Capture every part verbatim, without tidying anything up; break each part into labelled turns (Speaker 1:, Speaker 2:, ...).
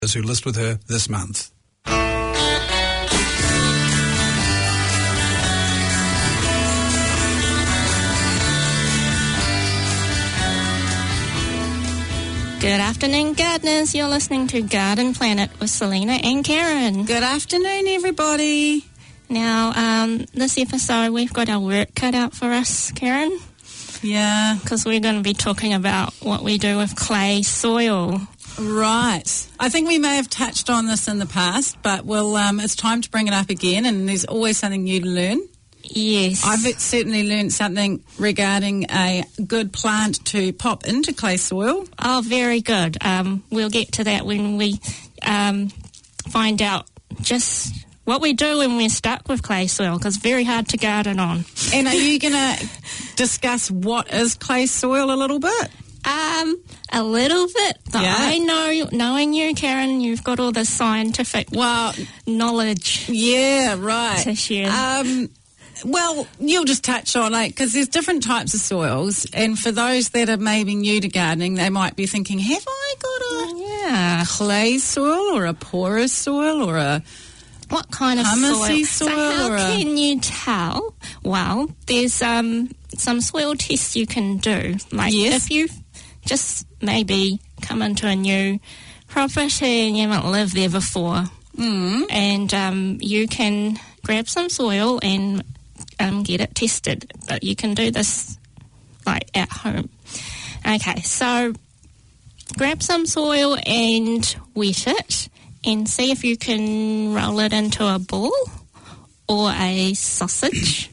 Speaker 1: who list with her this month.
Speaker 2: Good afternoon, gardeners. You're listening to Garden Planet with Selena and Karen.
Speaker 3: Good afternoon, everybody.
Speaker 2: Now, um, this episode, we've got our work cut out for us, Karen.
Speaker 3: Yeah.
Speaker 2: Because we're going to be talking about what we do with clay soil.
Speaker 3: Right. I think we may have touched on this in the past, but we'll, um, it's time to bring it up again, and there's always something new to learn.
Speaker 2: Yes.
Speaker 3: I've certainly learned something regarding a good plant to pop into clay soil.
Speaker 2: Oh, very good. Um, we'll get to that when we um, find out just what we do when we're stuck with clay soil, because it's very hard to garden on.
Speaker 3: And are you going to discuss what is clay soil a little bit?
Speaker 2: Um, a little bit, but
Speaker 3: Yeah.
Speaker 2: I know, knowing you, Karen, you've got all the scientific
Speaker 3: Well,
Speaker 2: knowledge
Speaker 3: yeah, right.
Speaker 2: to share.
Speaker 3: Um, well, you'll just touch on it, because there's different types of soils, and for those that are maybe new to gardening, they might be thinking, have I got a
Speaker 2: yeah.
Speaker 3: clay soil or a porous soil or a...
Speaker 2: What kind of
Speaker 3: Hummusy
Speaker 2: soil?
Speaker 3: soil
Speaker 2: So how
Speaker 3: or a-
Speaker 2: can you tell? Well, there's um, some soil tests you can do. Like
Speaker 3: Yes.
Speaker 2: if you just maybe come into a new property and you haven't lived there before,
Speaker 3: Mm.
Speaker 2: and um, you can grab some soil and um, get it tested. But you can do this like at home. Okay, so grab some soil and wet it and see if you can roll it into a ball or a sausage.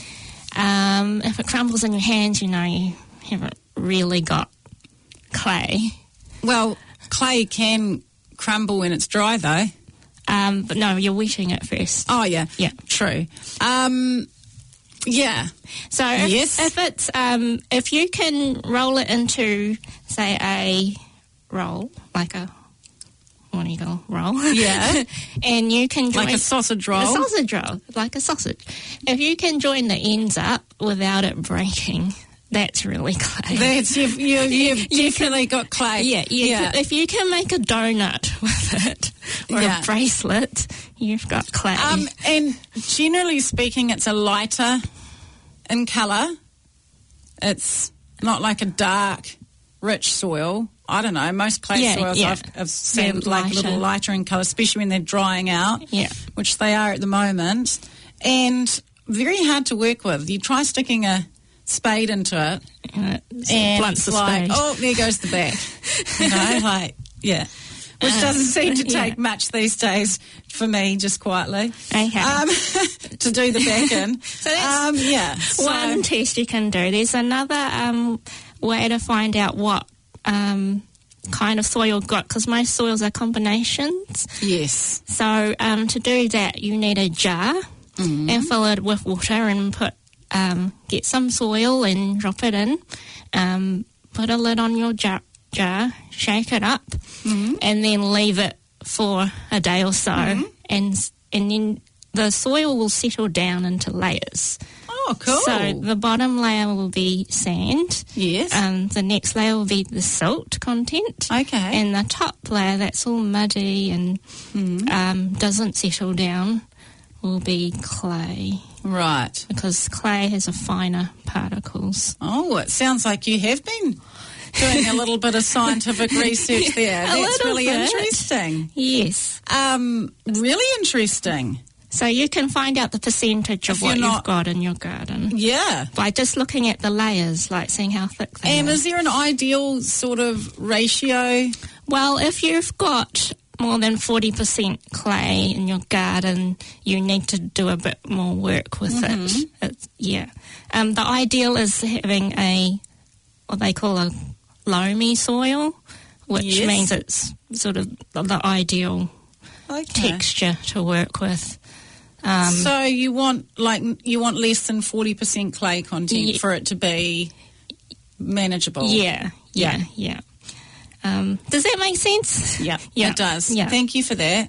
Speaker 2: Um, if it crumbles in your hands, you know you haven't really got clay.
Speaker 3: Well, clay can crumble when it's dry, though.
Speaker 2: Um, but no, you're wetting it first.
Speaker 3: Oh, yeah.
Speaker 2: Yeah.
Speaker 3: True. Um, yeah.
Speaker 2: So if,
Speaker 3: Yes.
Speaker 2: if it's um, if you can roll it into, say, a roll, like a what do you call roll?
Speaker 3: Yeah.
Speaker 2: And you can join
Speaker 3: Like a sausage roll.
Speaker 2: A sausage roll, like a sausage. If you can join the ends up without it breaking, that's really clay.
Speaker 3: That's, you've, you've, you've
Speaker 2: You
Speaker 3: definitely got clay.
Speaker 2: yeah, you
Speaker 3: Yeah.
Speaker 2: Can, if you can make a donut with it or
Speaker 3: Yeah.
Speaker 2: a bracelet, you've got clay.
Speaker 3: Um, and generally speaking, it's a lighter in colour. It's not like a dark, rich soil. I don't know. Most clay
Speaker 2: Yeah,
Speaker 3: soils
Speaker 2: yeah.
Speaker 3: I've, I've seen
Speaker 2: They're
Speaker 3: like a little
Speaker 2: lighter.
Speaker 3: lighter in colour, especially when they're drying out,
Speaker 2: Yeah.
Speaker 3: which they are at the moment. And very hard to work with. You try sticking a spade into it,
Speaker 2: and it
Speaker 3: and
Speaker 2: blunts
Speaker 3: it's
Speaker 2: the
Speaker 3: like,
Speaker 2: spade.
Speaker 3: oh, there goes the back. You know, like, yeah. Which doesn't seem to take
Speaker 2: yeah.
Speaker 3: much these days for me, just quietly.
Speaker 2: Okay.
Speaker 3: Um, to do the back in.
Speaker 2: So that's
Speaker 3: um, yeah. So,
Speaker 2: One test you can do. There's another um, way to find out what um, kind of soil you've got, because most soils are combinations.
Speaker 3: yes.
Speaker 2: So um, to do that, you need a jar
Speaker 3: Mm-hmm.
Speaker 2: and fill it with water and put um, get some soil and drop it in. Um, put a lid on your jar, jar shake it up,
Speaker 3: Mm-hmm.
Speaker 2: and then leave it for a day or so,
Speaker 3: Mm-hmm.
Speaker 2: and and then the soil will settle down into layers.
Speaker 3: Oh, cool.
Speaker 2: So the bottom layer will be sand.
Speaker 3: yes.
Speaker 2: Um, the next layer will be the silt content.
Speaker 3: okay.
Speaker 2: And the top layer, that's all muddy and
Speaker 3: Mm-hmm.
Speaker 2: um, doesn't settle down, will be clay,
Speaker 3: right.
Speaker 2: because clay has a finer particles.
Speaker 3: Oh, it sounds like you have been doing a little bit of scientific research there.
Speaker 2: A
Speaker 3: That's
Speaker 2: little
Speaker 3: really
Speaker 2: bit.
Speaker 3: interesting.
Speaker 2: Yes.
Speaker 3: Um, really interesting.
Speaker 2: So you can find out the percentage of
Speaker 3: If
Speaker 2: what
Speaker 3: you're
Speaker 2: you've
Speaker 3: not-
Speaker 2: got in your garden
Speaker 3: Yeah.
Speaker 2: by just looking at the layers, like seeing how thick they
Speaker 3: And
Speaker 2: are.
Speaker 3: is there an ideal sort of ratio?
Speaker 2: Well, if you've got more than forty percent clay in your garden, you need to do a bit more work with
Speaker 3: Mm-hmm.
Speaker 2: it. It's, yeah. Um, the ideal is having a, what they call a loamy soil, which
Speaker 3: Yes.
Speaker 2: means it's sort of the ideal
Speaker 3: Okay.
Speaker 2: texture to work with. Um,
Speaker 3: So you want like you want less than forty percent clay content
Speaker 2: Ye-
Speaker 3: for it to be manageable.
Speaker 2: yeah, yeah, yeah. Um, does that make sense?
Speaker 3: Yeah,
Speaker 2: Yeah.
Speaker 3: it does.
Speaker 2: Yeah.
Speaker 3: Thank you for that.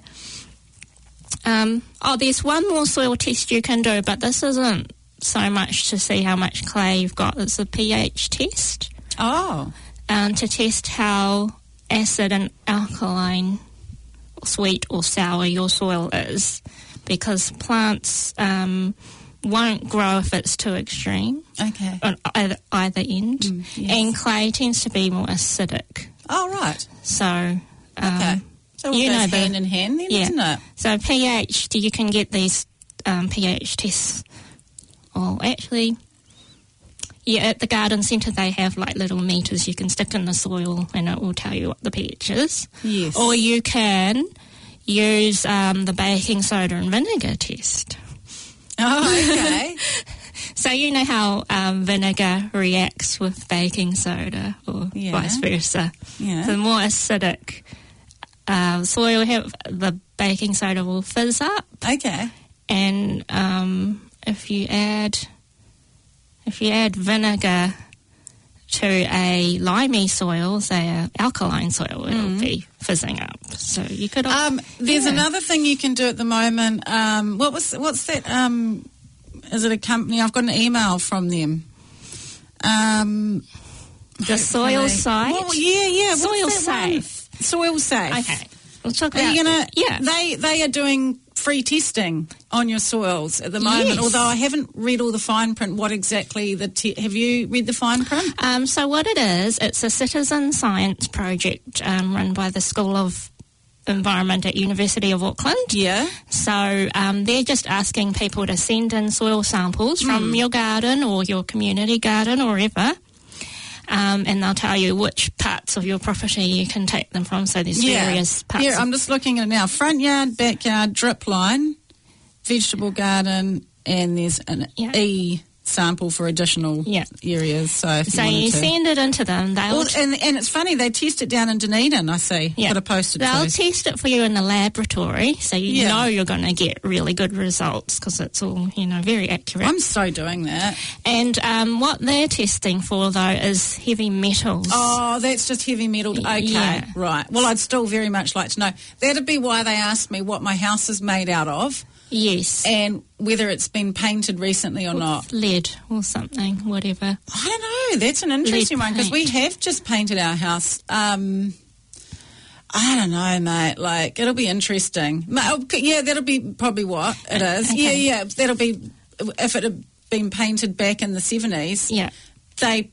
Speaker 2: Um, oh, there's one more soil test you can do, but this isn't so much to see how much clay you've got. It's a pH test
Speaker 3: Oh,
Speaker 2: um, to test how acid and alkaline sweet or sour your soil is, because plants um, won't grow if it's too extreme
Speaker 3: Okay.
Speaker 2: on either, either end.
Speaker 3: Mm, yes.
Speaker 2: And clay tends to be more acidic.
Speaker 3: Oh, right.
Speaker 2: So, um,
Speaker 3: Okay. So it
Speaker 2: you
Speaker 3: goes
Speaker 2: know the-
Speaker 3: hand in hand then,
Speaker 2: yeah.
Speaker 3: isn't it?
Speaker 2: So pH, you can get these um, pH tests. Oh, actually, yeah, at the garden centre they have like little meters you can stick in the soil and it will tell you what the pH is.
Speaker 3: Yes.
Speaker 2: Or you can use um, the baking soda and vinegar test.
Speaker 3: Oh, okay.
Speaker 2: So you know how um, vinegar reacts with baking soda or
Speaker 3: Yeah.
Speaker 2: vice versa.
Speaker 3: Yeah.
Speaker 2: The more acidic uh, soil have, the baking soda will fizz up.
Speaker 3: Okay.
Speaker 2: And um, if you add if you add vinegar to a limey soil, say a alkaline soil, it'll be fizzing up. So you could.
Speaker 3: Um, there's
Speaker 2: yeah.
Speaker 3: another thing you can do at the moment. Um, what was what's that? Um, is it a company? I've got an email from them. Um,
Speaker 2: the soil
Speaker 3: okay.
Speaker 2: site.
Speaker 3: Well, yeah, yeah. What's
Speaker 2: Soil
Speaker 3: that one?
Speaker 2: Safe.
Speaker 3: Soil safe.
Speaker 2: Okay, we'll talk
Speaker 3: Are
Speaker 2: about.
Speaker 3: you gonna?
Speaker 2: Yeah.
Speaker 3: They they are doing free testing on your soils at the moment.
Speaker 2: Yes.
Speaker 3: Although I haven't read all the fine print. What exactly the? Te- have you read the fine print?
Speaker 2: Um, so what it is, it's a citizen science project um, run by the School of Environment at University of Auckland.
Speaker 3: Yeah.
Speaker 2: So um, they're just asking people to send in soil samples from
Speaker 3: Mm.
Speaker 2: your garden or your community garden or wherever. Um, and they'll tell you which parts of your property you can take them from. So there's various parts.
Speaker 3: Yeah,
Speaker 2: of-
Speaker 3: I'm just looking at it now. Front yard, backyard, drip line, vegetable garden, and there's an
Speaker 2: Yeah.
Speaker 3: E sample for additional
Speaker 2: Yeah.
Speaker 3: areas. So if
Speaker 2: so
Speaker 3: you wanted
Speaker 2: you
Speaker 3: to.
Speaker 2: send it into them. They'll
Speaker 3: Well, and, and it's funny, they test it down in Dunedin, I see.
Speaker 2: Yeah.
Speaker 3: Got a posted
Speaker 2: They'll
Speaker 3: to.
Speaker 2: test it for you in the laboratory, so you
Speaker 3: Yeah.
Speaker 2: know you're going to get really good results because it's all, you know, very accurate.
Speaker 3: I'm so doing that.
Speaker 2: And um, what they're testing for, though, is heavy metals.
Speaker 3: Oh, that's just heavy metal. Okay,
Speaker 2: Yeah.
Speaker 3: right. Well, I'd still very much like to know. That'd be why they asked me what my house is made out of
Speaker 2: Yes.
Speaker 3: and whether it's been painted recently or not.
Speaker 2: Lead or something, whatever.
Speaker 3: I don't know. That's an interesting
Speaker 2: Lead
Speaker 3: one because we have just painted our house. Um, I don't know, mate. Like, it'll be interesting. Ma- okay, Yeah, that'll be probably what it is.
Speaker 2: Okay.
Speaker 3: Yeah, yeah. That'll be if it had been painted back in the seventies.
Speaker 2: Yeah.
Speaker 3: They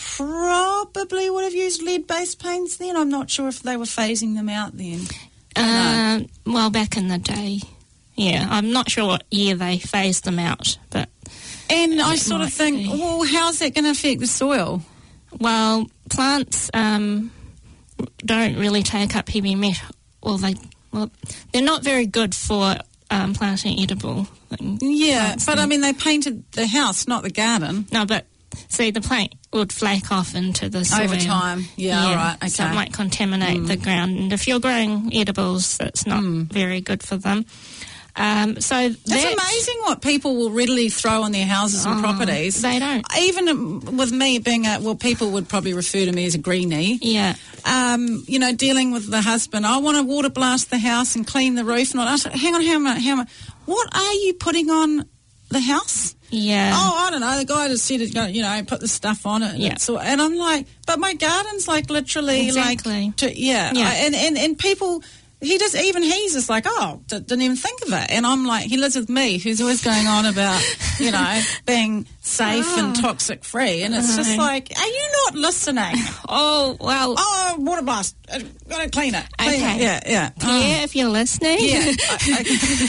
Speaker 3: probably would have used lead-based paints then. I'm not sure if they were phasing them out then. I don't know.
Speaker 2: Um, well, back in the day, yeah. I'm not sure what year they phased them out, but
Speaker 3: And I
Speaker 2: it
Speaker 3: sort of
Speaker 2: might
Speaker 3: think,
Speaker 2: be.
Speaker 3: well, how's that going to affect the soil?
Speaker 2: well, plants um, don't really take up heavy metal. Well, they well, they're not very good for um, planting edible things.
Speaker 3: Yeah,
Speaker 2: plants.
Speaker 3: but I mean, they painted the house, not the garden.
Speaker 2: No, but see, the plant would flake off into the soil
Speaker 3: Over time. Yeah, all right,
Speaker 2: So
Speaker 3: okay.
Speaker 2: it might contaminate the ground, and if you're growing edibles, it's not very good for them. Um, so
Speaker 3: It's
Speaker 2: that-
Speaker 3: amazing what people will readily throw on their houses and
Speaker 2: Oh,
Speaker 3: properties.
Speaker 2: they don't.
Speaker 3: Even um, with me being a, well, people would probably refer to me as a greenie.
Speaker 2: Yeah.
Speaker 3: Um, you know, dealing with the husband, I want to water blast the house and clean the roof. And all. I said, hang on, how much? How much? What are you putting on the house?
Speaker 2: Yeah.
Speaker 3: Oh, I don't know. The guy just said, it, you know, put the stuff on it. And,
Speaker 2: Yeah.
Speaker 3: it's all, and I'm like, but my garden's like literally
Speaker 2: Exactly.
Speaker 3: like, to, yeah.
Speaker 2: Yeah.
Speaker 3: I, and, and, and people, he just, even he's just like, oh, d- didn't even think of it. And I'm like, he lives with me, who's always going on about, you know, being safe and
Speaker 2: Oh.
Speaker 3: toxic free. And it's just
Speaker 2: No.
Speaker 3: like, are you not listening?
Speaker 2: Oh, well,
Speaker 3: Oh, water blast. Uh, gotta clean it. Clean
Speaker 2: Okay.
Speaker 3: it. Yeah, yeah.
Speaker 2: Pierre, if you're listening.
Speaker 3: Yeah, I,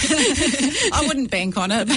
Speaker 3: I, I wouldn't bank on it.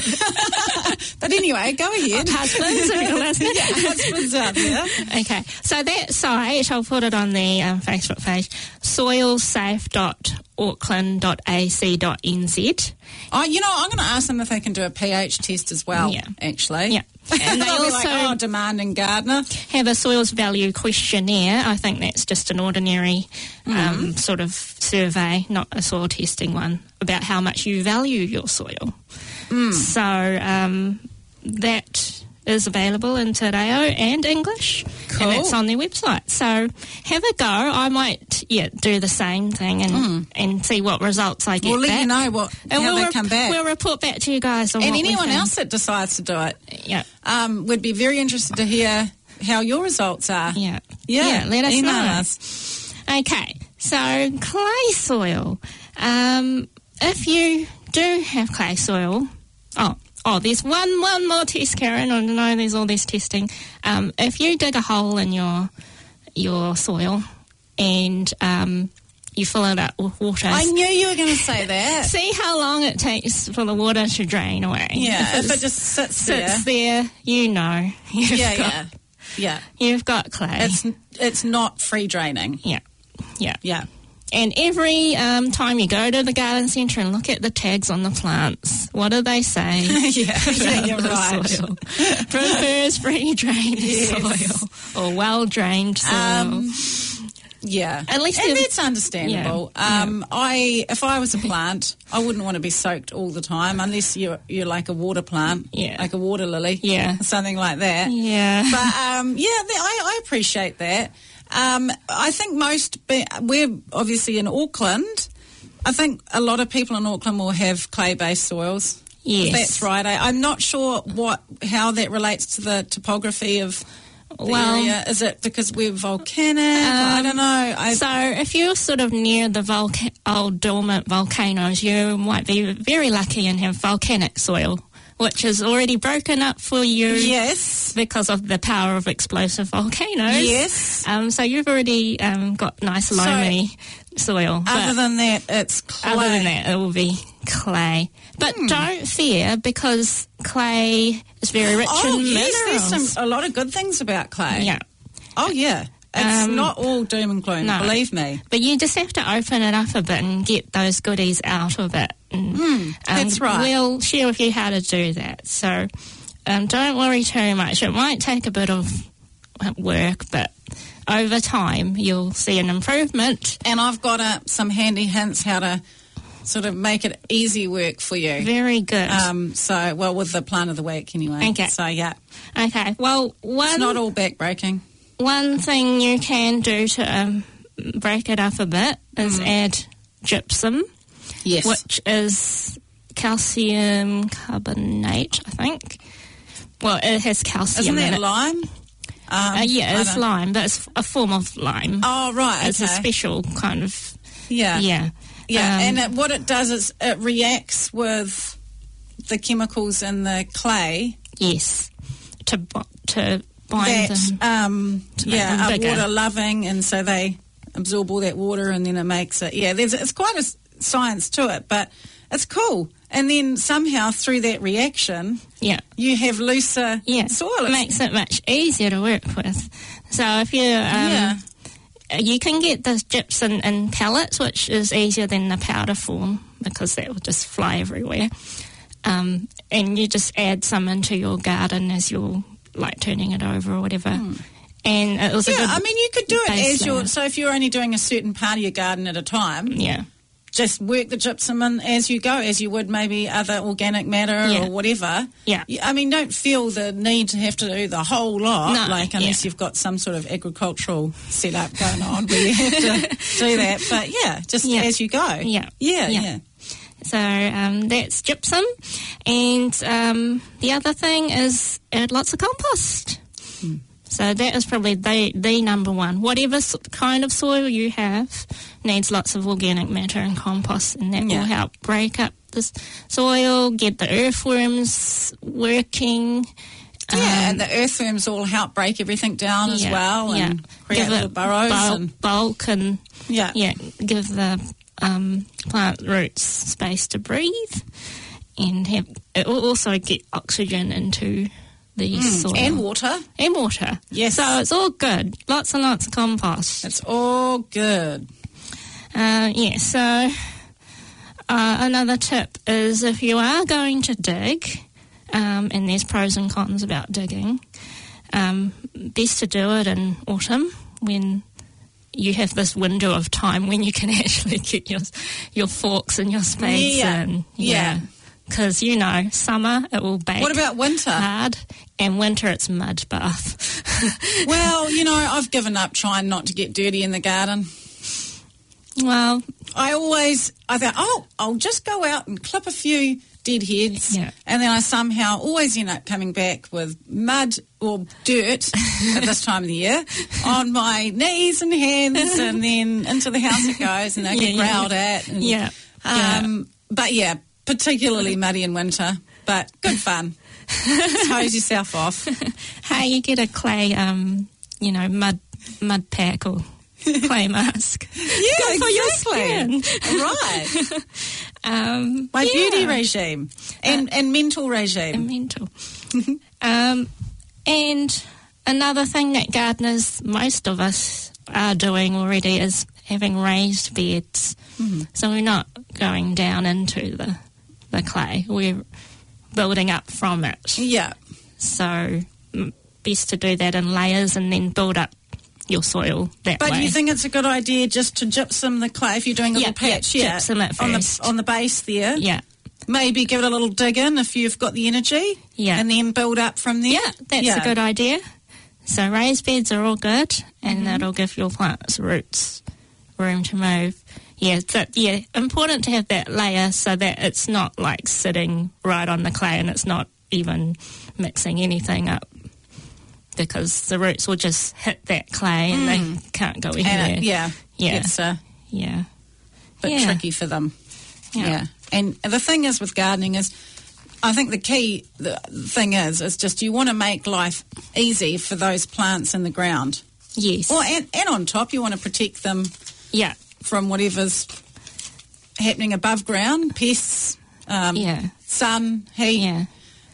Speaker 3: But anyway, go ahead.
Speaker 2: Husbands, if you're listening.
Speaker 3: Yeah, husbands out there.
Speaker 2: Okay, so that site, I'll put it on the um, Facebook page, soil safe dot auckland dot a c dot n z.
Speaker 3: Oh, you know, I'm going to ask them if they can do a pH test as well,
Speaker 2: Yeah.
Speaker 3: actually.
Speaker 2: Yeah. And they
Speaker 3: They'll be like,
Speaker 2: also-
Speaker 3: oh, demanding gardener.
Speaker 2: Have a soils value questionnaire. I think that's just an ordinary
Speaker 3: Mm-hmm.
Speaker 2: um, sort of survey, not a soil testing one, about how much you value your soil.
Speaker 3: Mm.
Speaker 2: So um, that is available in Te Reo and English,
Speaker 3: Cool.
Speaker 2: and it's on their website. So have a go. I might, yeah, do the same thing and and see what results I get
Speaker 3: Mm. We'll let
Speaker 2: back.
Speaker 3: you know what,
Speaker 2: And
Speaker 3: how
Speaker 2: we'll
Speaker 3: they
Speaker 2: rep-
Speaker 3: come back.
Speaker 2: We'll report back to you guys on
Speaker 3: And
Speaker 2: what we
Speaker 3: anyone
Speaker 2: found.
Speaker 3: else that decides to do it,
Speaker 2: Yeah,
Speaker 3: um, would be very interested to hear how your results are.
Speaker 2: yeah,
Speaker 3: Yeah,
Speaker 2: Let us
Speaker 3: email
Speaker 2: know.
Speaker 3: us.
Speaker 2: Okay, so clay soil. Um, if you do have clay soil, oh, oh, there's one one more test, Karen. I know there's all this testing. Um, if you dig a hole in your your soil and um, you fill it up with water,
Speaker 3: I knew you were going to say that.
Speaker 2: see how long it takes for the water to drain away.
Speaker 3: Yeah, if,
Speaker 2: if
Speaker 3: it just sits,
Speaker 2: sits
Speaker 3: there.
Speaker 2: there, you know. You've
Speaker 3: Yeah,
Speaker 2: got,
Speaker 3: yeah, yeah.
Speaker 2: You've got clay.
Speaker 3: It's it's not free draining.
Speaker 2: yeah, yeah.
Speaker 3: Yeah.
Speaker 2: And every um, time you go to the garden centre and look at the tags on the plants, what do they say?
Speaker 3: yeah, yeah, you're
Speaker 2: The
Speaker 3: right.
Speaker 2: soil prefers free drained
Speaker 3: Yes.
Speaker 2: soil or well drained soil.
Speaker 3: Um, Yeah,
Speaker 2: At least
Speaker 3: and
Speaker 2: they've-
Speaker 3: that's understandable.
Speaker 2: Yeah,
Speaker 3: Um, I, if I was a plant, I wouldn't want to be soaked all the time, unless you're you're like a water plant,
Speaker 2: Yeah.
Speaker 3: like a water lily,
Speaker 2: Yeah.
Speaker 3: something like that.
Speaker 2: yeah.
Speaker 3: But um, yeah, th- I, I appreciate that. Um, I think most be- we're obviously in Auckland. I think a lot of people in Auckland will have clay-based soils.
Speaker 2: Yes.
Speaker 3: That's right. I, I'm not sure what how that relates to the topography of the
Speaker 2: Well,
Speaker 3: area. Is it because we're volcanic? I
Speaker 2: Um,
Speaker 3: don't know. I,
Speaker 2: So if you're sort of near the volca- old dormant volcanoes, you might be very lucky and have volcanic soil, which is already broken up for you
Speaker 3: yes.
Speaker 2: because of the power of explosive volcanoes.
Speaker 3: Yes.
Speaker 2: Um, so you've already um, got nice loamy soil.
Speaker 3: Other
Speaker 2: but
Speaker 3: than that, it's clay.
Speaker 2: other than that, it will be clay. But
Speaker 3: Hmm.
Speaker 2: don't fear, because clay is very rich
Speaker 3: Oh
Speaker 2: in
Speaker 3: yes,
Speaker 2: minerals.
Speaker 3: there's some, a lot of good things about clay.
Speaker 2: Yeah.
Speaker 3: Oh yeah. It's
Speaker 2: Um,
Speaker 3: not all doom and gloom.
Speaker 2: no.
Speaker 3: Believe me.
Speaker 2: But you just have to open it up a bit and get those goodies out of it. And, um,
Speaker 3: that's right.
Speaker 2: We'll share with you how to do that. So um, don't worry too much. It might take a bit of work, but over time you'll see an improvement.
Speaker 3: And I've got uh, some handy hints how to sort of make it easy work for you.
Speaker 2: Very good.
Speaker 3: Um, so, well, with the plant of the week anyway.
Speaker 2: Okay.
Speaker 3: So, yeah,
Speaker 2: okay. Well, one
Speaker 3: it's not all back-breaking.
Speaker 2: one thing you can do to um, break it up a bit is add gypsum,
Speaker 3: Yes.
Speaker 2: which is calcium carbonate, I think. Well, it has calcium
Speaker 3: Isn't
Speaker 2: in
Speaker 3: that
Speaker 2: it.
Speaker 3: lime? Um,
Speaker 2: Uh, yeah,
Speaker 3: I
Speaker 2: it's
Speaker 3: don't-
Speaker 2: lime, but it's a form of lime.
Speaker 3: Oh, right.
Speaker 2: It's a
Speaker 3: okay.
Speaker 2: special kind of,
Speaker 3: Yeah.
Speaker 2: yeah.
Speaker 3: Yeah,
Speaker 2: Um,
Speaker 3: and it, what it does is it reacts with the chemicals in the clay
Speaker 2: yes, to bo- to bind
Speaker 3: that,
Speaker 2: them.
Speaker 3: um,
Speaker 2: to make
Speaker 3: yeah,
Speaker 2: them
Speaker 3: are
Speaker 2: bigger.
Speaker 3: water loving, and so they absorb all that water, and then it makes it. Yeah, there's it's quite a s- science to it, but it's cool. And then somehow through that reaction,
Speaker 2: Yeah,
Speaker 3: you have looser
Speaker 2: yeah.
Speaker 3: soil.
Speaker 2: It
Speaker 3: It's-
Speaker 2: makes it much easier to work with. So if you um,
Speaker 3: yeah.
Speaker 2: you can get the gypsum in pellets, which is easier than the powder form because that will just fly everywhere. Um, and you just add some into your garden as you're like turning it over or whatever. And it was a
Speaker 3: Yeah,
Speaker 2: good
Speaker 3: I mean, you could do it
Speaker 2: base
Speaker 3: as you're.
Speaker 2: layer.
Speaker 3: So if you're only doing a certain part of your garden at a time,
Speaker 2: Yeah,
Speaker 3: just work the gypsum in as you go, as you would maybe other organic matter
Speaker 2: Yeah.
Speaker 3: or whatever.
Speaker 2: Yeah.
Speaker 3: You- I mean, don't feel the need to have to do the whole lot,
Speaker 2: No,
Speaker 3: like unless
Speaker 2: yeah.
Speaker 3: you've got some sort of agricultural setup going on where you have to do that. But yeah, just
Speaker 2: Yeah.
Speaker 3: as you go.
Speaker 2: Yeah.
Speaker 3: Yeah,
Speaker 2: Yeah.
Speaker 3: yeah.
Speaker 2: so um, that's gypsum. And um, the other thing is add lots of compost.
Speaker 3: Hmm.
Speaker 2: So that is probably the, the number one. Whatever s- kind of soil you have needs lots of organic matter and compost, and that
Speaker 3: Yeah.
Speaker 2: will help break up the s- soil, get the earthworms working.
Speaker 3: Yeah,
Speaker 2: um,
Speaker 3: and the earthworms all help break everything down as
Speaker 2: yeah,
Speaker 3: well and
Speaker 2: yeah.
Speaker 3: create
Speaker 2: Give
Speaker 3: little
Speaker 2: it
Speaker 3: burrows.
Speaker 2: bulk,
Speaker 3: and,
Speaker 2: bulk and
Speaker 3: yeah.
Speaker 2: yeah, give the um, plant roots space to breathe, and have it will also get oxygen into the soil
Speaker 3: And water.
Speaker 2: and water.
Speaker 3: Yes.
Speaker 2: So it's all good. Lots and lots of compost.
Speaker 3: It's all good.
Speaker 2: Uh, yeah. So uh, another tip is if you are going to dig, um, and there's pros and cons about digging, um, best to do it in autumn when you have this window of time when you can actually get your your forks and your spades
Speaker 3: Yeah.
Speaker 2: in.
Speaker 3: Yeah.
Speaker 2: Because, you know, summer it will bake
Speaker 3: What about winter?
Speaker 2: hard, and winter it's mud bath.
Speaker 3: Well, you know, I've given up trying not to get dirty in the garden.
Speaker 2: Well,
Speaker 3: I always, I thought, oh, I'll just go out and clip a few dead heads.
Speaker 2: Yeah.
Speaker 3: And then I somehow always end up coming back with mud or dirt at this time of the year on my knees and hands, and then into the house it goes, and they
Speaker 2: Yeah,
Speaker 3: get
Speaker 2: yeah.
Speaker 3: growled at. And,
Speaker 2: Yeah.
Speaker 3: Um, But yeah, particularly muddy in winter, but good fun. Hose yourself off.
Speaker 2: Hey, you get a clay, um, you know, mud mud pack or clay mask.
Speaker 3: Yeah,
Speaker 2: Good for your
Speaker 3: exactly.
Speaker 2: skin.
Speaker 3: Right.
Speaker 2: Um,
Speaker 3: My
Speaker 2: yeah.
Speaker 3: beauty regime and, and mental regime.
Speaker 2: mental. um, and another thing that gardeners, most of us, are doing already is having raised beds.
Speaker 3: Mm-hmm.
Speaker 2: So we're not going down into the the clay. We're building up from it.
Speaker 3: Yeah.
Speaker 2: So mm, best to do that in layers and then build up your soil that
Speaker 3: But
Speaker 2: way.
Speaker 3: do you think it's a good idea just to gypsum the clay if you're doing a
Speaker 2: Yeah,
Speaker 3: little patch?
Speaker 2: yeah, gypsum it
Speaker 3: on the
Speaker 2: first.
Speaker 3: on the base there.
Speaker 2: Yeah.
Speaker 3: Maybe give it a little dig in if you've got the energy.
Speaker 2: Yeah.
Speaker 3: And then build up from there.
Speaker 2: Yeah, that's
Speaker 3: Yeah.
Speaker 2: a good idea. So raised beds are all good, and
Speaker 3: Mm-hmm.
Speaker 2: that'll give your plants roots room to move. Yeah, so, yeah, important to have that layer so that it's not like sitting right on the clay and it's not even mixing anything up, because the roots will just hit that clay and they can't go anywhere.
Speaker 3: And it, yeah.
Speaker 2: Yeah.
Speaker 3: It's a
Speaker 2: Yeah.
Speaker 3: bit
Speaker 2: Yeah.
Speaker 3: tricky for them.
Speaker 2: Yeah.
Speaker 3: Yeah. And the thing is with gardening is, I think the key the thing is, is just you want to make life easy for those plants in the ground.
Speaker 2: Yes.
Speaker 3: Or and, and on top, you want to protect them
Speaker 2: yeah.
Speaker 3: from whatever's happening above ground, pests, um,
Speaker 2: Yeah.
Speaker 3: sun, heat.
Speaker 2: Yeah.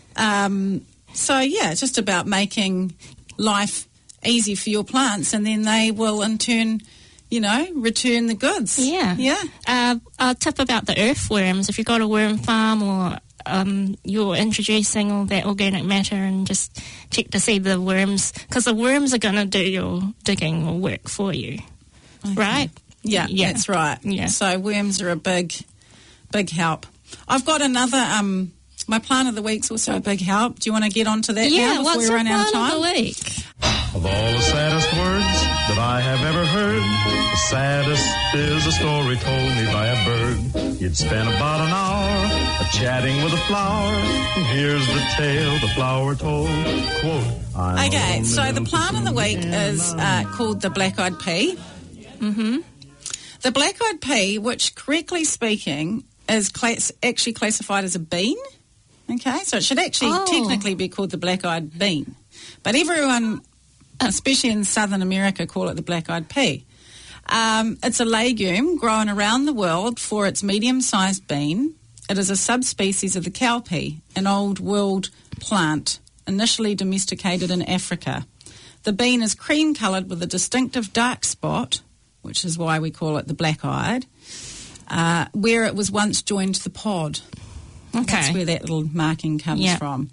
Speaker 3: Um, so, yeah, it's just about making life easy for your plants, and then they will in turn, you know, return the goods.
Speaker 2: Yeah.
Speaker 3: Yeah.
Speaker 2: Uh, a tip about the earthworms. If you've got a worm farm or um, you're introducing all that organic matter, and just check to see the worms, because the worms are going to do your digging or work for you, right?
Speaker 3: Yeah,
Speaker 2: Yeah.
Speaker 3: that's right.
Speaker 2: Yeah.
Speaker 3: So worms are a big, big help. I've got another, um, my plant of the week's also a big help. Do you want to get onto that
Speaker 2: Yeah,
Speaker 3: now before
Speaker 2: what's
Speaker 3: we
Speaker 2: your
Speaker 3: run out of
Speaker 2: plant
Speaker 3: time?
Speaker 2: of the week?
Speaker 4: Of all the saddest words that I have ever heard, the saddest is a story told me by a bird. You'd spent about an hour a-chatting with a flower, and here's the tale the flower told. Quote, I'm
Speaker 3: Okay,
Speaker 4: a
Speaker 3: so the
Speaker 4: little
Speaker 3: plant of the week
Speaker 4: cuckoo
Speaker 3: is uh, called the black-eyed pea.
Speaker 2: Mm-hmm.
Speaker 3: The black-eyed pea, which correctly speaking is class- actually classified as a bean. Okay, so it should actually
Speaker 2: Oh.
Speaker 3: technically be called the black-eyed bean. But everyone, especially in Southern America, call it the black-eyed pea. Um, it's a legume grown around the world for its medium-sized bean. It is a subspecies of the cowpea, an old world plant initially domesticated in Africa. The bean is cream-coloured with a distinctive dark spot, which is why we call it the black-eyed, uh, where it was once joined to the pod. That's
Speaker 2: Okay.
Speaker 3: where that little marking comes
Speaker 2: Yeah.
Speaker 3: from.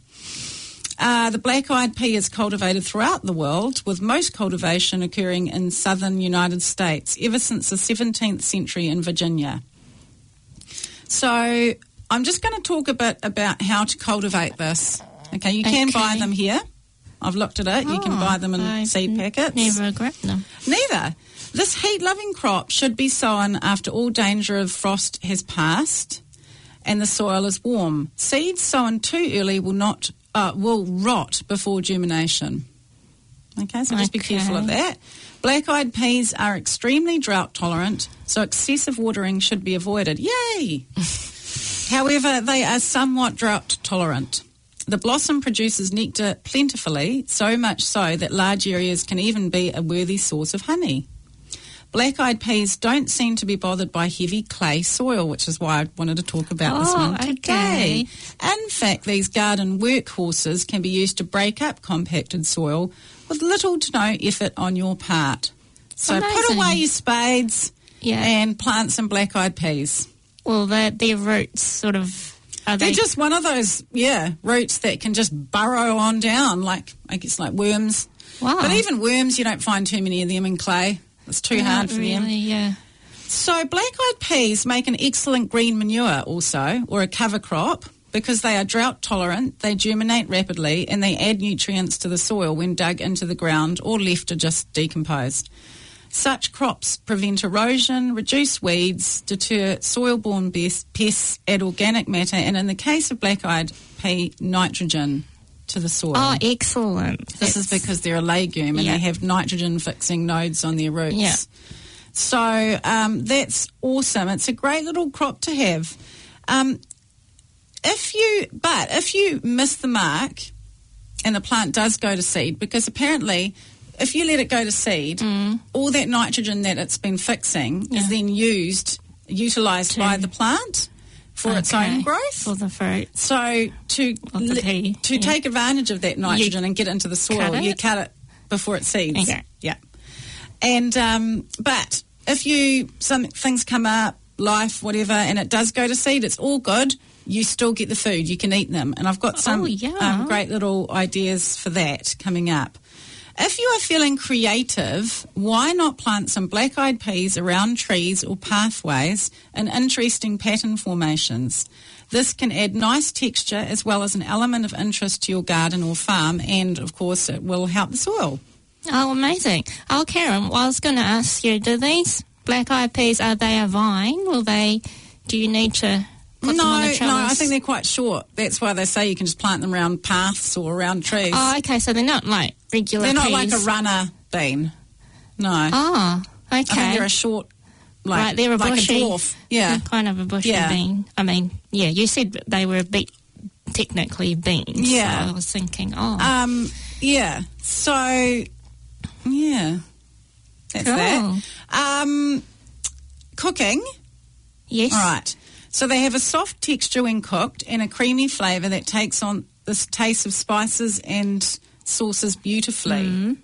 Speaker 3: Uh, the black-eyed pea is cultivated throughout the world, with most cultivation occurring in southern United States ever since the seventeenth century in Virginia. So I'm just going to talk a bit about how to cultivate this. Okay, you can
Speaker 2: Okay.
Speaker 3: buy them here. I've looked at it. You can
Speaker 2: Oh,
Speaker 3: buy them in
Speaker 2: I
Speaker 3: seed packets.
Speaker 2: Never grabbed them.
Speaker 3: Neither. This heat-loving crop should be sown after all danger of frost has passed and the soil is warm. Seeds sown too early will not uh, will rot before germination. Okay, so just be
Speaker 2: Okay.
Speaker 3: careful of that. Black-eyed peas are extremely drought tolerant, so excessive watering should be avoided. Yay! However, they are somewhat drought tolerant. The blossom produces nectar plentifully, so much so that large areas can even be a worthy source of honey. Black-eyed peas don't seem to be bothered by heavy clay soil, which is why I wanted to talk about this
Speaker 2: Oh,
Speaker 3: one today.
Speaker 2: okay.
Speaker 3: In fact, these garden workhorses can be used to break up compacted soil with little to no effort on your part. So put
Speaker 2: Amazing.
Speaker 3: away your spades
Speaker 2: Yeah.
Speaker 3: and plant some black-eyed peas.
Speaker 2: Well, their their roots sort of are
Speaker 3: They're
Speaker 2: they
Speaker 3: just one of those, yeah, roots that can just burrow on down, like, I guess, like worms.
Speaker 2: wow.
Speaker 3: But even worms, you don't find too many of them in clay. It's too
Speaker 2: Not
Speaker 3: hard for
Speaker 2: really,
Speaker 3: them.
Speaker 2: Yeah.
Speaker 3: So black-eyed peas make an excellent green manure also, or a cover crop, because they are drought tolerant, they germinate rapidly, and they add nutrients to the soil when dug into the ground or left to just decompose. Such crops prevent erosion, reduce weeds, deter soil-borne bes- pests, add organic matter, and in the case of black-eyed pea, nitrogen to the soil.
Speaker 2: Oh, excellent.
Speaker 3: This is because they're a legume and
Speaker 2: Yeah.
Speaker 3: they have nitrogen-fixing nodes on their roots.
Speaker 2: Yeah.
Speaker 3: So um, that's awesome. It's a great little crop to have. Um, if you, but if you miss the mark and the plant does go to seed, because apparently if you let it go to seed,
Speaker 2: Mm.
Speaker 3: all that nitrogen that it's been fixing
Speaker 2: Yeah.
Speaker 3: is then used, utilised
Speaker 2: To-
Speaker 3: by the plant for its
Speaker 2: Okay.
Speaker 3: own growth.
Speaker 2: For the fruit.
Speaker 3: So to
Speaker 2: Of the
Speaker 3: li-
Speaker 2: pea,
Speaker 3: to
Speaker 2: yeah.
Speaker 3: take advantage of that nitrogen and get it into the soil,
Speaker 2: cut
Speaker 3: you
Speaker 2: it?
Speaker 3: cut it before it seeds.
Speaker 2: Okay.
Speaker 3: Yeah. And um, but if you some things come up, life, whatever, and it does go to seed, it's all good. You still get the food. You can eat them. And I've got some
Speaker 2: Oh, yeah.
Speaker 3: um, great little ideas for that coming up. If you are feeling creative, why not plant some black-eyed peas around trees or pathways in interesting pattern formations? This can add nice texture as well as an element of interest to your garden or farm, and of course it will help the soil.
Speaker 2: Oh, amazing. Oh, Karen, well, I was going to ask you, do these black-eyed peas, are they a vine? Will they, do you need to put
Speaker 3: no,
Speaker 2: them on a
Speaker 3: no,
Speaker 2: trellis?
Speaker 3: I think they're quite short. That's why they say you can just plant them around paths or around trees.
Speaker 2: Oh, okay, so they're not like regular
Speaker 3: they're not
Speaker 2: peas.
Speaker 3: like a runner bean. No.
Speaker 2: Oh, okay.
Speaker 3: I think they're a short, like,
Speaker 2: right, they're a
Speaker 3: like
Speaker 2: bushy.
Speaker 3: a dwarf. Yeah.
Speaker 2: They're kind of a bushy
Speaker 3: Yeah.
Speaker 2: bean. I mean, yeah, you said they were be- technically beans.
Speaker 3: Yeah.
Speaker 2: So I was thinking, oh.
Speaker 3: Um, yeah. So, yeah. That's
Speaker 2: Cool.
Speaker 3: that. Um, cooking.
Speaker 2: yes.
Speaker 3: All right. So they have a soft texture when cooked and a creamy flavour that takes on this taste of spices and sauces beautifully.
Speaker 2: Mm.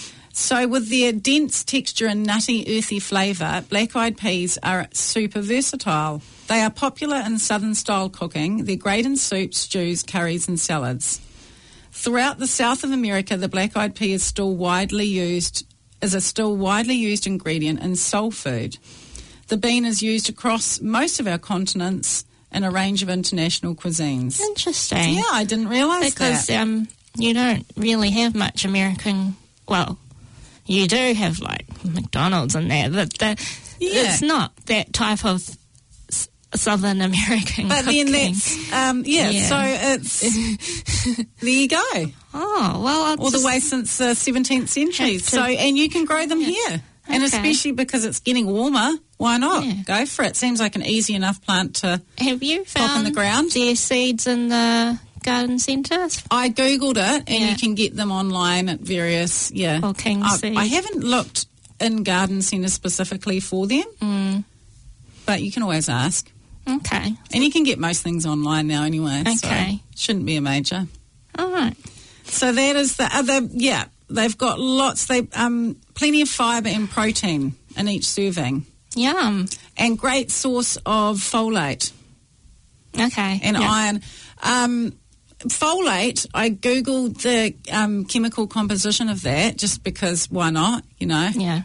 Speaker 3: So with their dense texture and nutty, earthy flavour, black-eyed peas are super versatile. They are popular in southern-style cooking. They're great in soups, stews, curries and salads. Throughout the south of America, the black-eyed pea is still widely used, is a still widely used ingredient in soul food. The bean is used across most of our continents in a range of international cuisines.
Speaker 2: Interesting.
Speaker 3: Yeah, I didn't realise
Speaker 2: Because
Speaker 3: that.
Speaker 2: um, you don't really have much American, well, you do have like McDonald's and that, but the,
Speaker 3: Yeah.
Speaker 2: it's not that type of s- Southern American
Speaker 3: But
Speaker 2: cooking.
Speaker 3: then that's, um, yeah,
Speaker 2: Yeah.
Speaker 3: so it's, there you go.
Speaker 2: Oh, well, I'll
Speaker 3: All the
Speaker 2: just-
Speaker 3: way since the seventeenth century.
Speaker 2: Have to-
Speaker 3: So, and you can grow them here. And
Speaker 2: Okay.
Speaker 3: especially because it's getting warmer, why not?
Speaker 2: Yeah.
Speaker 3: Go for it. Seems like an easy enough plant to...
Speaker 2: Have you
Speaker 3: pop in
Speaker 2: found
Speaker 3: the ground?
Speaker 2: their seeds in the garden centres?
Speaker 3: I Googled it, and
Speaker 2: Yeah.
Speaker 3: you can get them online at various, yeah.
Speaker 2: Or King
Speaker 3: I,
Speaker 2: Seed.
Speaker 3: I haven't looked in garden centres specifically for them,
Speaker 2: Mm,
Speaker 3: but you can always ask.
Speaker 2: okay.
Speaker 3: And you can get most things online now anyway,
Speaker 2: Okay.
Speaker 3: so shouldn't be a major.
Speaker 2: All right.
Speaker 3: So that is the other, yeah, they've got lots, they um, plenty of fibre and protein in each serving,
Speaker 2: Yum.
Speaker 3: and great source of folate
Speaker 2: Okay.
Speaker 3: and
Speaker 2: yeah.
Speaker 3: iron. Um, folate, I Googled the um, chemical composition of that just because why not, you know?
Speaker 2: Yeah.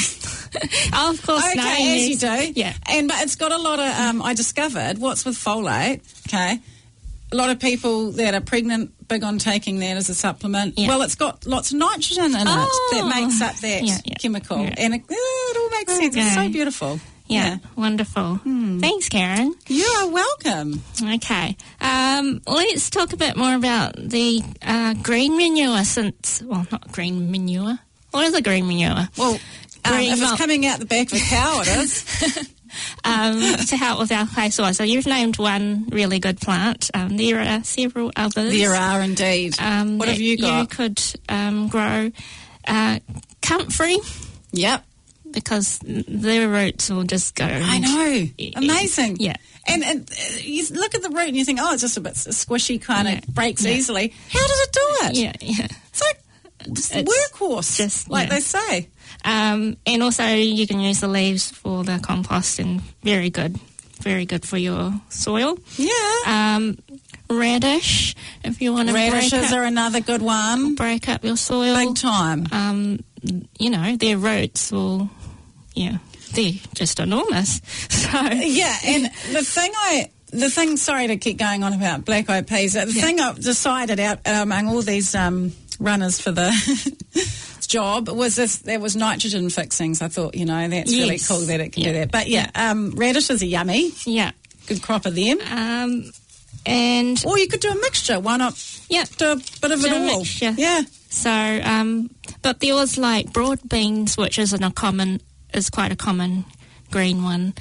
Speaker 2: oh, of course.
Speaker 3: Okay,
Speaker 2: no,
Speaker 3: as you
Speaker 2: yes.
Speaker 3: do.
Speaker 2: Yeah.
Speaker 3: And but it's got a lot of, um, I discovered, what's with folate, okay, a lot of people that are pregnant, big on taking that as a supplement.
Speaker 2: Yeah.
Speaker 3: Well, it's got lots of nitrogen in
Speaker 2: Oh.
Speaker 3: it that makes up that
Speaker 2: Yeah, yeah,
Speaker 3: chemical.
Speaker 2: yeah.
Speaker 3: And it, uh, it all makes sense. It's so
Speaker 2: Okay.
Speaker 3: beautiful.
Speaker 2: Yeah. Wonderful.
Speaker 3: Hmm.
Speaker 2: Thanks, Karen.
Speaker 3: You are welcome.
Speaker 2: Okay. Um, let's talk a bit more about the uh, green manure since, well, not green manure. What is a green manure?
Speaker 3: Well, um,
Speaker 2: Green
Speaker 3: if
Speaker 2: milk.
Speaker 3: it's coming out the back of a cow, it is.
Speaker 2: um, to help with our clay soil. So you've named one really good plant. Um, there are several others.
Speaker 3: There are indeed.
Speaker 2: Um,
Speaker 3: what have
Speaker 2: that
Speaker 3: you got?
Speaker 2: You could um, grow uh, comfrey
Speaker 3: Yep.
Speaker 2: because their roots will just go.
Speaker 3: I know. Amazing.
Speaker 2: Yeah.
Speaker 3: And, and uh, you look at the root and you think, oh, it's just a bit squishy, kind of
Speaker 2: Yeah.
Speaker 3: breaks
Speaker 2: Yeah.
Speaker 3: easily. How does it do it?
Speaker 2: Yeah, yeah.
Speaker 3: It's like just
Speaker 2: It's
Speaker 3: workhorse,
Speaker 2: just-
Speaker 3: like
Speaker 2: yeah.
Speaker 3: they say.
Speaker 2: Um, and also you can use the leaves for the compost and very good, very good for your soil.
Speaker 3: Yeah.
Speaker 2: Um, radish, if you want to break
Speaker 3: Radishes
Speaker 2: up,
Speaker 3: are another good one.
Speaker 2: break up your soil.
Speaker 3: Big time.
Speaker 2: Um, you know, their roots will, yeah, they're just enormous. So,
Speaker 3: Yeah, and the thing I, the thing, sorry to keep going on about black-eyed peas, the
Speaker 2: Yeah.
Speaker 3: thing I've decided out among all these um, runners for the job was this, there was nitrogen fixings. I thought, you know, that's really
Speaker 2: Yes.
Speaker 3: cool that it can
Speaker 2: Yeah.
Speaker 3: do that. But yeah, um, radishes are yummy.
Speaker 2: Yeah.
Speaker 3: Good crop of them.
Speaker 2: Um, and
Speaker 3: Or you could do a mixture. Why not
Speaker 2: yeah,
Speaker 3: do a bit of
Speaker 2: Do
Speaker 3: it
Speaker 2: a
Speaker 3: all?
Speaker 2: mixture.
Speaker 3: Yeah.
Speaker 2: so um, but there was like broad beans, which isn't a common, is quite a common green one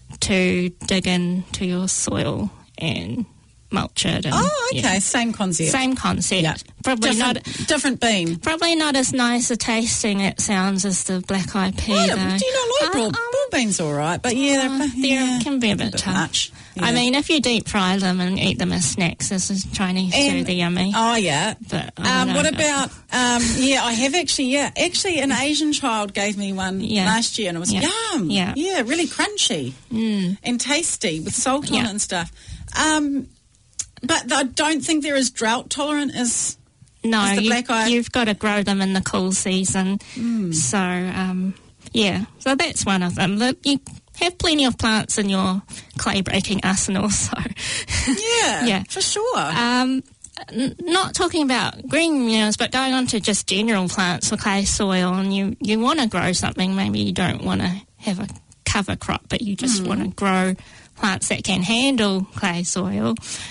Speaker 2: to dig into your soil and mulch it. And,
Speaker 3: Oh, okay.
Speaker 2: yeah.
Speaker 3: Same concept.
Speaker 2: Same concept.
Speaker 3: Yeah.
Speaker 2: Probably
Speaker 3: different,
Speaker 2: not.
Speaker 3: different bean.
Speaker 2: Probably not as nice a tasting it sounds as the black eyed pea.
Speaker 3: I
Speaker 2: though.
Speaker 3: don't, do you not like
Speaker 2: Uh,
Speaker 3: broad,
Speaker 2: um,
Speaker 3: broad beans? All right, but yeah,
Speaker 2: uh,
Speaker 3: they're,
Speaker 2: they
Speaker 3: yeah,
Speaker 2: can be a bit,
Speaker 3: a bit
Speaker 2: tough.
Speaker 3: much.
Speaker 2: I
Speaker 3: Yeah.
Speaker 2: mean, if you deep fry them and eat them as snacks, this is Chinese
Speaker 3: And-
Speaker 2: food, they're yummy.
Speaker 3: Oh yeah.
Speaker 2: But I
Speaker 3: Um,
Speaker 2: don't
Speaker 3: what
Speaker 2: know.
Speaker 3: about? Um, yeah, I have actually. Yeah, actually, an Asian child gave me one
Speaker 2: Yeah.
Speaker 3: last year, and it was
Speaker 2: Yeah.
Speaker 3: yum.
Speaker 2: Yeah.
Speaker 3: yeah, really crunchy
Speaker 2: Mm.
Speaker 3: and tasty with salt on
Speaker 2: Yeah.
Speaker 3: it and stuff. Um, but I don't think they're as drought tolerant as.
Speaker 2: No,
Speaker 3: Is the
Speaker 2: you,
Speaker 3: black eye-
Speaker 2: you've got to grow them in the cool season.
Speaker 3: Hmm.
Speaker 2: So, um, yeah, so that's one of them. The, you have plenty of plants in your clay breaking arsenal, so.
Speaker 3: Yeah,
Speaker 2: Yeah.
Speaker 3: for sure.
Speaker 2: Um, n- not talking about green manures, but going on to just general plants for clay soil, and you, you want to grow something, maybe you don't want to have a cover crop, but you just
Speaker 3: Hmm.
Speaker 2: want to grow plants that can handle clay soil.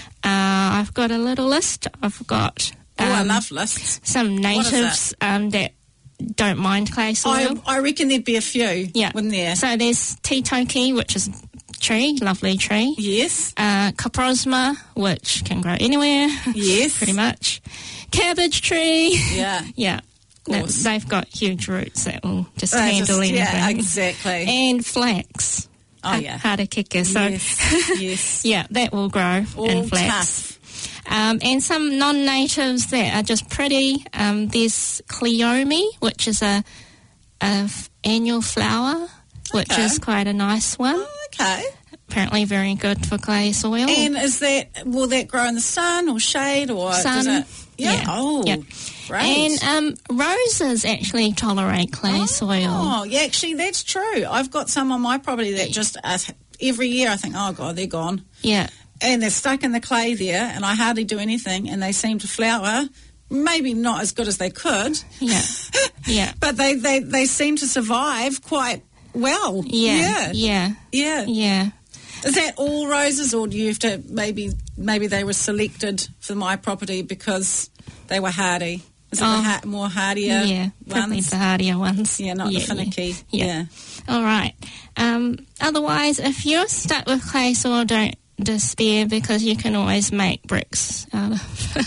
Speaker 2: Uh, I've got a little list. I've got
Speaker 3: oh, I
Speaker 2: um,
Speaker 3: love lists.
Speaker 2: some
Speaker 3: is
Speaker 2: natives um, that don't mind clay
Speaker 3: I,
Speaker 2: soil.
Speaker 3: I reckon there'd be a few.
Speaker 2: yeah.
Speaker 3: wouldn't there?
Speaker 2: So there's tea toki, which is a tree, lovely tree.
Speaker 3: Yes,
Speaker 2: Uh, coprosma, which can grow anywhere,
Speaker 3: yes,
Speaker 2: pretty much. Cabbage tree.
Speaker 3: Yeah.
Speaker 2: Yeah.
Speaker 3: course.
Speaker 2: That- They've got huge roots that will just
Speaker 3: They're
Speaker 2: handle
Speaker 3: just-
Speaker 2: anything.
Speaker 3: yeah, exactly.
Speaker 2: And flax.
Speaker 3: Oh,
Speaker 2: Ha-
Speaker 3: yeah.
Speaker 2: Harder kicker. So,
Speaker 3: yes, yes.
Speaker 2: yeah, that will grow
Speaker 3: All
Speaker 2: in flax.
Speaker 3: tough.
Speaker 2: Um, and some non-natives that are just pretty. Um, there's cleome, which is a, a f- annual flower, which
Speaker 3: Okay.
Speaker 2: is quite a nice one.
Speaker 3: Oh, okay.
Speaker 2: Apparently very good for clay soil.
Speaker 3: And is that, will that grow in the sun or shade or does
Speaker 2: Sun,
Speaker 3: it? Yeah.
Speaker 2: yeah,
Speaker 3: Oh,
Speaker 2: yeah.
Speaker 3: great.
Speaker 2: And um, roses actually tolerate clay
Speaker 3: oh,
Speaker 2: soil.
Speaker 3: yeah, actually, that's true. I've got some on my property that just uh, every year I think, oh God, they're gone,
Speaker 2: Yeah.
Speaker 3: and they're stuck in the clay there, and I hardly do anything, and they seem to flower. Maybe not as good as they could,
Speaker 2: Yeah. Yeah.
Speaker 3: but they they, they seem to survive quite well.
Speaker 2: Yeah.
Speaker 3: yeah,
Speaker 2: Yeah.
Speaker 3: yeah.
Speaker 2: Yeah.
Speaker 3: Is that all roses, or do you have to maybe maybe they were selected for my property because they were hardy? Is it
Speaker 2: Oh.
Speaker 3: the ha- more hardier
Speaker 2: Yeah. Probably
Speaker 3: ones?
Speaker 2: the hardier ones.
Speaker 3: Yeah, not the finicky.
Speaker 2: Yeah.
Speaker 3: Yeah.
Speaker 2: All right. Um, otherwise, if you're stuck with clay soil, don't despair because you can always make bricks out of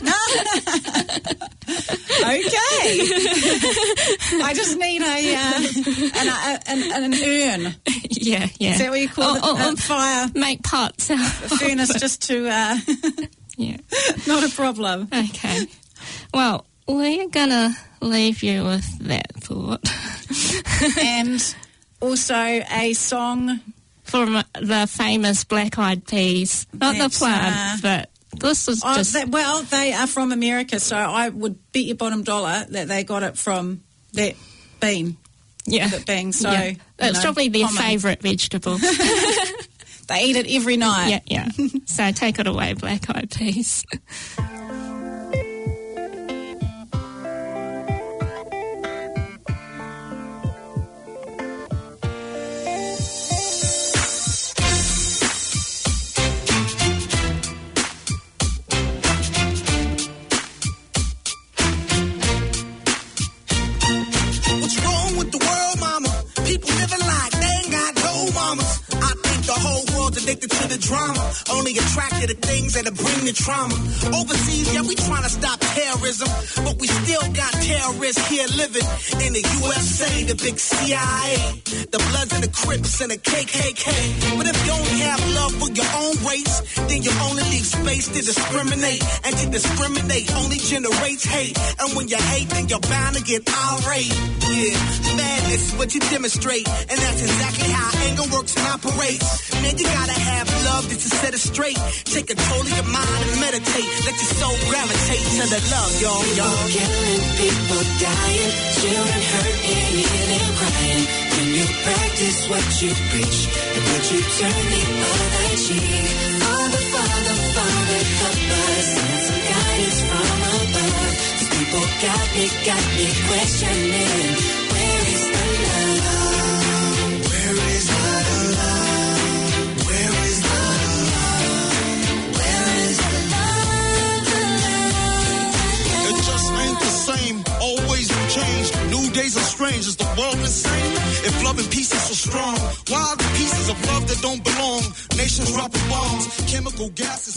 Speaker 3: Okay. I just need a uh, an, an, an urn.
Speaker 2: Yeah, yeah.
Speaker 3: Is that what you call
Speaker 2: Oh,
Speaker 3: it?
Speaker 2: oh,
Speaker 3: A
Speaker 2: oh.
Speaker 3: fire
Speaker 2: Make pots out of
Speaker 3: furnace,
Speaker 2: it.
Speaker 3: just to uh,
Speaker 2: Yeah.
Speaker 3: not a problem.
Speaker 2: Okay. Well, we're gonna leave you with that thought
Speaker 3: And also a song.
Speaker 2: from the famous Black Eyed Peas. Not the
Speaker 3: That's,
Speaker 2: plant,
Speaker 3: uh,
Speaker 2: but this is
Speaker 3: Oh,
Speaker 2: just
Speaker 3: that, well, they are from America, so I would bet your bottom dollar that they got it from that bean.
Speaker 2: yeah.
Speaker 3: That being so,
Speaker 2: yeah.
Speaker 3: you
Speaker 2: It's
Speaker 3: know,
Speaker 2: probably their
Speaker 3: common.
Speaker 2: favourite vegetable.
Speaker 3: They eat it every night.
Speaker 2: yeah, yeah. So take it away, Black Eyed Peas.
Speaker 5: What's wrong with the world, mama? People living like they ain't got no mamas. I think the whole world's addicted to the drama. Only attracted to things that'll bring the trauma. Overseas, yeah, we trying to stop terrorism. But we still got terrorists here living in the U S A, the big C I A. The Bloods and the Crips and the K K K. But if you only have love for your own race, then you only leave space to discriminate. And to discriminate only generates hate. And when you hate, then you're bound to get irate. Yeah, madness is what you demonstrate. And that's exactly how anger works and operates. Man, you gotta have love just to set it straight. Take control of your mind and meditate. Let your soul gravitate to the love, y'all, y'all.
Speaker 6: Killing people dying, children hurt and even crying. When you practice what you preach, and would you turn the other cheek? Father, Father, Father, help us, send some guidance from above. These people got me, got me questioning. Where is the love? Where is the love? Where is the love? Where is the love? The love?
Speaker 5: It just ain't the same. Always new change. New days are strange. Is the world insane? If love and peace is so strong, why are the pieces of love that don't belong? Nations dropping bombs, chemical gases.